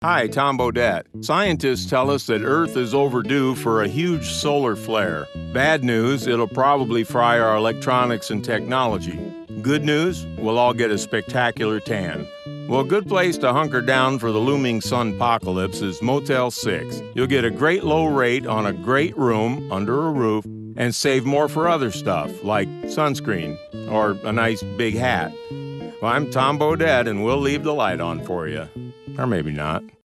Hi, Tom Bodette. Scientists tell us that Earth is overdue for a huge solar flare. Bad news, it'll probably fry our electronics and technology. Good news, we'll all get a spectacular tan. Well, a good place to hunker down for the looming sunpocalypse is Motel 6. You'll get a great low rate on a great room under a roof and save more for other stuff like sunscreen or a nice big hat. Well, I'm Tom Bodette, and we'll leave the light on for you. Or maybe not.